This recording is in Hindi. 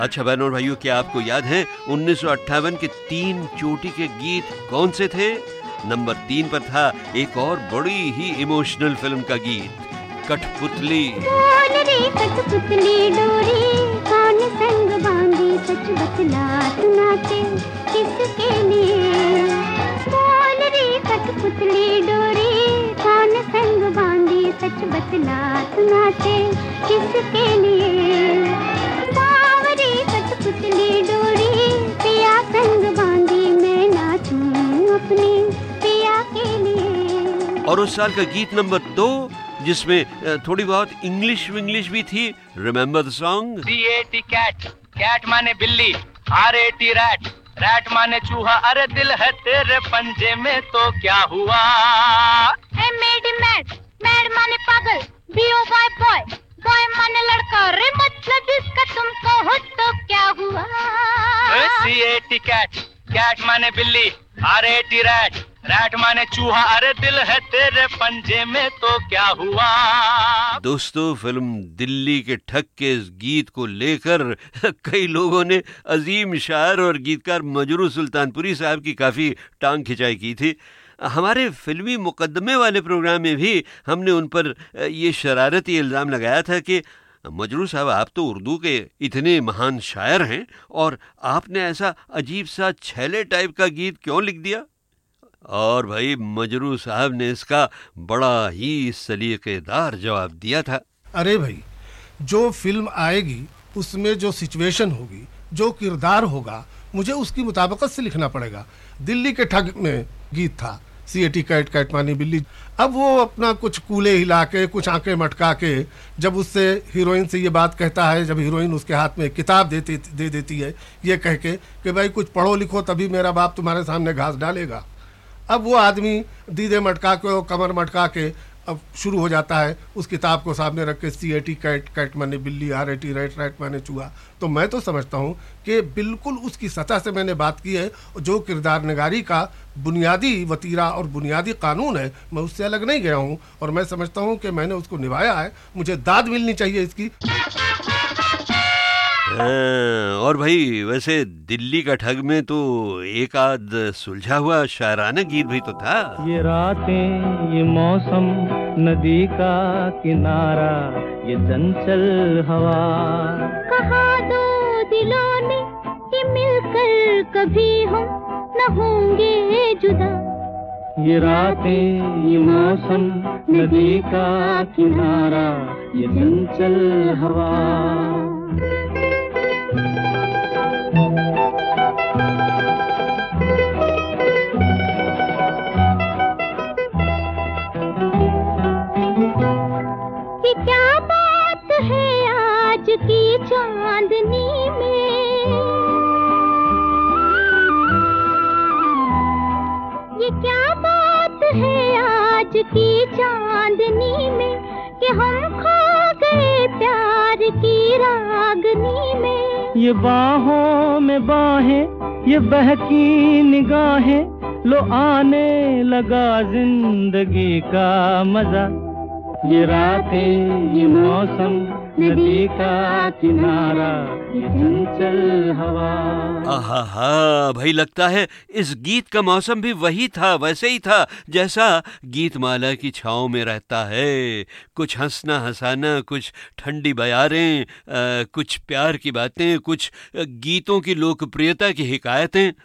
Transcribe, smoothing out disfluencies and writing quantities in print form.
अच्छा बहनों और भाइयों, क्या आपको याद है 1958 के 3 चोटी के गीत कौन से थे? नंबर 3 पर था एक और बड़ी ही इमोशनल फिल्म का गीत, कठपुतली। बोल रे कठपुतली डोरी, कौन संग बांधी, सच बतला सुनाते किसके लिए। बोल रे कठपुतली डोरी, कौन संग बांधी, सच बतला सुनाते किसके लिए। बावरी कठपुतली डोरी, पिया संग बांधी, मैं नाचूं अपने पिया के लिए। और उस साल का गीत नंबर 2 जिसमें थोड़ी बहुत इंग्लिश भी थी, remember the song? C-A-T cat, cat माने बिल्ली, R-A-T रैट, रैट माने चूहा, अरे दिल है तेरे पंजे में तो क्या हुआ। मैड मैड, मैड माने पागल, B-O-Y बॉय, बॉय माने लड़का, रे मतलब इसका तुमको हो तो क्या हुआ। C-A-T कैट, कैट माने बिल्ली, R-A-T रैट, रैट माने चूहा, अरे दिल है तेरे पंजे में तो क्या हुआ। दोस्तों, फिल्म दिल्ली के ठग के इस गीत को लेकर कई लोगों ने अजीम शायर और गीतकार मजरू सुल्तानपुरी साहब की काफी टांग खिंचाई की थी। हमारे फिल्मी मुकदमे वाले प्रोग्राम में भी हमने उन पर ये शरारती इल्जाम लगाया था कि मजरू साहब, आप तो उर्दू के इतने महान शायर हैं और आपने ऐसा अजीब सा छैले टाइप का गीत क्यों लिख दिया। और भाई मजरू साहब ने इसका बड़ा ही सलीकेदार जवाब दिया था। अरे भाई, जो फिल्म आएगी उसमें जो सिचुएशन होगी, जो किरदार होगा, मुझे उसकी मुताबिकत से लिखना पड़ेगा। दिल्ली के ठग में गीत था, C-A-T कैट, कैट मानी बिल्ली। अब वो अपना कुछ कूले हिला के, कुछ आंखें मटका के जब उससे हीरोइन से ये बात कहता है, जब हीरोइन उसके हाथ में किताब दे देती है ये कह के कि भाई कुछ पढ़ो लिखो तभी मेरा बाप तुम्हारे सामने घास डालेगा। अब वो आदमी दीदे मटका के, कमर मटका के अब शुरू हो जाता है उस किताब को सामने रख के, C-A-T कैट, कैट माने बिल्ली, R-A-T रैट, रैट माने चूहा। तो मैं तो समझता हूँ कि बिल्कुल उसकी सतह से मैंने बात की है। जो किरदार नगारी का बुनियादी वतीरा और बुनियादी कानून है, मैं उससे अलग नहीं गया हूँ और मैं समझता हूँ कि मैंने उसको निभाया है। मुझे दाद मिलनी चाहिए इसकी। और भाई वैसे दिल्ली का ठग में तो एक आध सुलझा हुआ शायराना गीत भी तो था। ये रातें, ये मौसम, नदी का किनारा, ये चंचल हवा, कहा दो दिलों ने कि मिलकर कभी हम न होंगे जुदा। ये रातें, ये मौसम, नदी का किनारा, ये चंचल हवा। ये क्या बात है आज की चांदनी में, ये क्या बात है आज की चांदनी में कि हम खो गए प्यार की रागनी में। ये बाहों में बाहें, ये बहकी निगाहें, लो आने लगा जिंदगी का मजा। ये रातें, ये मौसम, नदी का किनारा, ये चंचल हवा। आहा, भाई लगता है इस गीत का मौसम भी वही था, वैसे ही था जैसा गीतमाला की छाँव में रहता है। कुछ हंसना हंसाना, कुछ ठंडी बयारें, कुछ प्यार की बातें, कुछ गीतों की लोकप्रियता की हिकायतें।